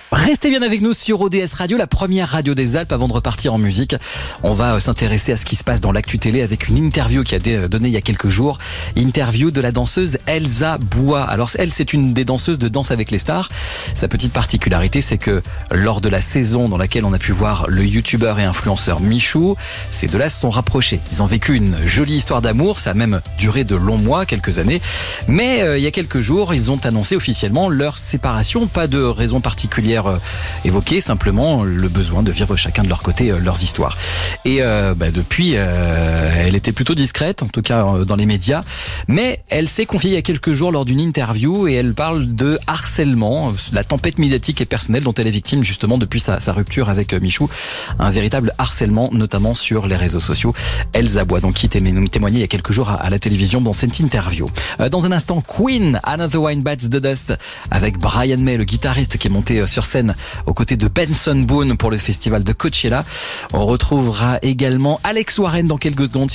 Restez bien avec nous sur ODS Radio, la première radio des Alpes. Avant de repartir en musique, on va s'intéresser à ce qui se passe dans l'actu télé avec une interview qui a été donnée il y a quelques jours. Interview de la danseuse Elsa Bois. Alors elle, c'est une des danseuses de Danse avec les stars. Sa petite particularité, c'est que lors de la saison dans laquelle on a pu voir le youtubeur et influenceur Michou, ces deux-là se sont rapprochés. Ils ont vécu une jolie histoire d'amour. Ça a même duré de longs mois, quelques années. Mais il y a quelques jours, ils ont annoncé officiellement leur séparation. Pas de raison particulière évoquée, simplement le besoin de vivre chacun de leur côté leurs histoires. Et depuis, elle était plutôt discrète, en tout cas dans les médias, mais elle s'est confiée il y a quelques jours lors d'une interview et elle parle de harcèlement, la tempête médiatique et personnelle dont elle est victime justement depuis sa rupture avec Michou, un véritable harcèlement notamment sur les réseaux sociaux. Elsa Bois, donc qui témoignait il y a quelques jours à la télévision dans cette interview. Dans un instant, Queen, Another One Bites the Dust, avec Brian May, le guitariste qui est monté sur scène aux côtés de Benson Boone pour le festival de Coachella. On retrouvera également Alex Warren dans quelques secondes.